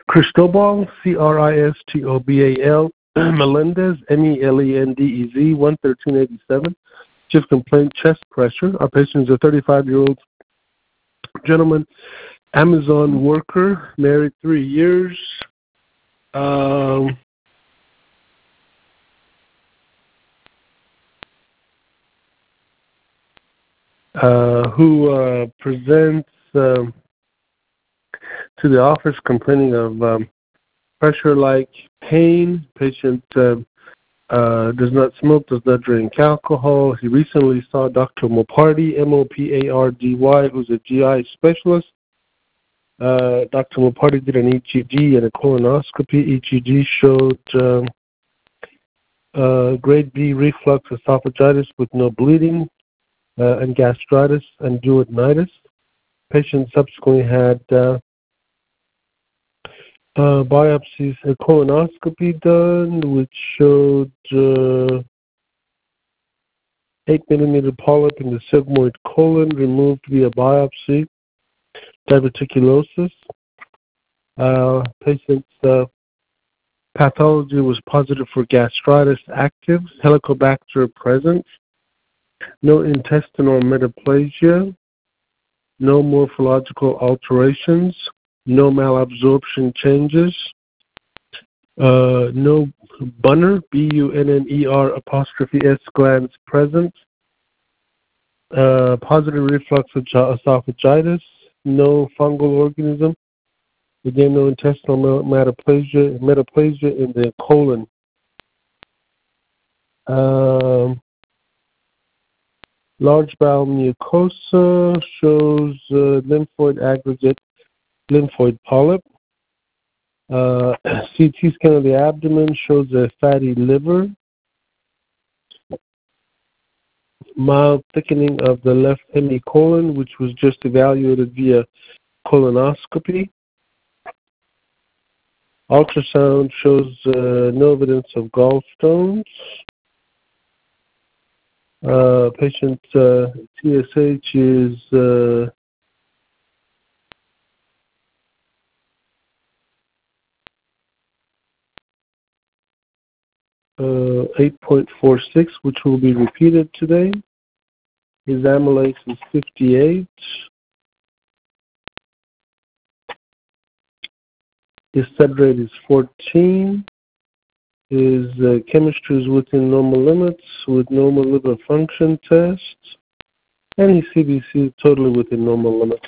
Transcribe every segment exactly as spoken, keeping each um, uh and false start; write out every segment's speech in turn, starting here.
Cristobal, C R I S T O B A L, Melendez, M E L E N D E Z, one thirteen eighty-seven. Chief complaint, chest pressure. Our patient is a thirty-five-year-old gentleman, Amazon worker, married three years. Um, uh, who uh, presents um, to the office complaining of um, pressure-like pain. Patient uh, uh, does not smoke, does not drink alcohol. He recently saw Doctor Mopardy, M O P A R D Y, who's a G I specialist. Uh, Doctor Mopardy did an E G G and a colonoscopy. E G G showed um, uh, grade B reflux esophagitis with no bleeding uh, and gastritis and duodenitis. Patient subsequently had uh, uh, biopsies, a colonoscopy done, which showed uh, eight millimeter polyp in the sigmoid colon removed via biopsy. Diverticulosis. Uh, patient's uh, pathology was positive for gastritis active, Helicobacter present, no intestinal metaplasia, no morphological alterations, no malabsorption changes, uh, no Bunner, B U N N E R apostrophe S glands present, uh, positive reflux esophagitis, no fungal organism, again, no intestinal metaplasia, metaplasia in the colon. Um, large bowel mucosa shows uh, lymphoid aggregate, lymphoid polyp. Uh, C T scan of the abdomen shows a fatty liver. Mild thickening of the left hemicolon, which was just evaluated via colonoscopy. Ultrasound shows uh, no evidence of gallstones. Uh, patient uh, T S H is uh, uh, eight point four six, which will be repeated today. His amylase is fifty-eight. His sed rate is fourteen. His uh, chemistry is within normal limits with normal liver function tests. And his C B C is totally within normal limits.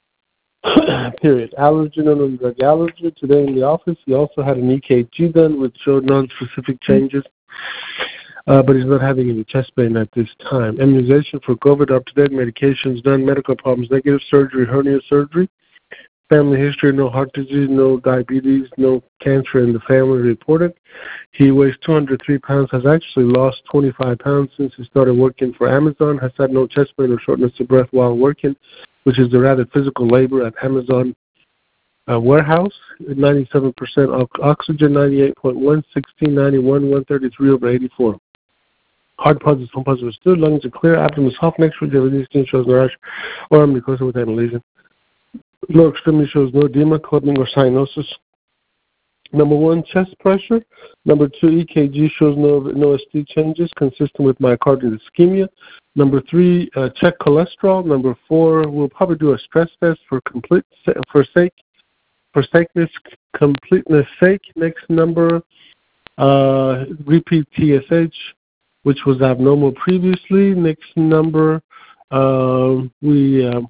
Period. Allergen and drug allergy. Today in the office, he also had an E K G done which showed non-specific changes. Uh, but he's not having any chest pain at this time. Immunization for COVID, up-to-date medications done, medical problems negative, surgery, hernia surgery, family history, no heart disease, no diabetes, no cancer in the family reported. He weighs two hundred three pounds, has actually lost twenty-five pounds since he started working for Amazon, has had no chest pain or shortness of breath while working, which is the rather physical labor at Amazon uh, warehouse. ninety-seven percent oxygen, ninety-eight point one, sixteen, ninety-one, one thirty-three over eighty-four. Heart pulse is home pulse stood, lungs are clear, abdomen is soft, next rigidity, skin shows no rash or mucosa without a lesion. Lower extremity shows no edema, clubbing, or cyanosis. Number one, chest pressure. Number two, E K G shows no no S T changes consistent with myocardial ischemia. Number three, uh, check cholesterol. Number four, we'll probably do a stress test for complete for sake for sakeness completeness sake. Next number, uh, repeat T S H, which was abnormal previously. Next number, uh, we uh,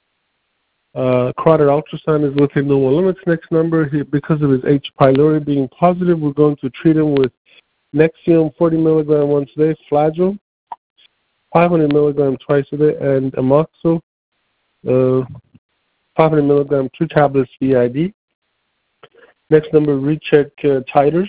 uh, carotid ultrasound is within normal limits. Next number, he, because of his H. pylori being positive, we're going to treat him with Nexium forty milligram once a day, Flagyl five hundred milligram twice a day, and Amoxil uh, five hundred milligram, two tablets B I D. Next number, recheck uh, titers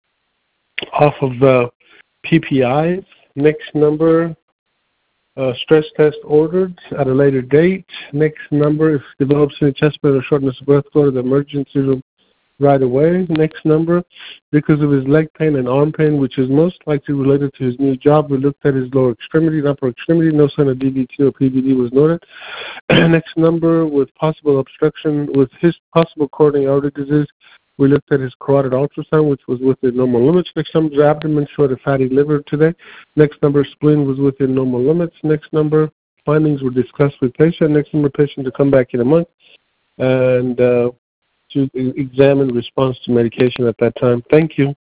off of uh, P P Is. Next number, uh, stress test ordered at a later date. Next number, if develops any chest pain or shortness of breath, go to the emergency room right away. Next number, because of his leg pain and arm pain, which is most likely related to his new job, we looked at his lower extremity and upper extremity. No sign of D V T or P V D was noted. Next number, with possible obstruction, with his possible coronary artery disease, We looked at his carotid ultrasound, which was within normal limits. Next number, abdomen showed a fatty liver today. Next number, spleen was within normal limits. Next number, findings were discussed with patient. Next number, patient to come back in a month and uh, to examine response to medication at that time. Thank you.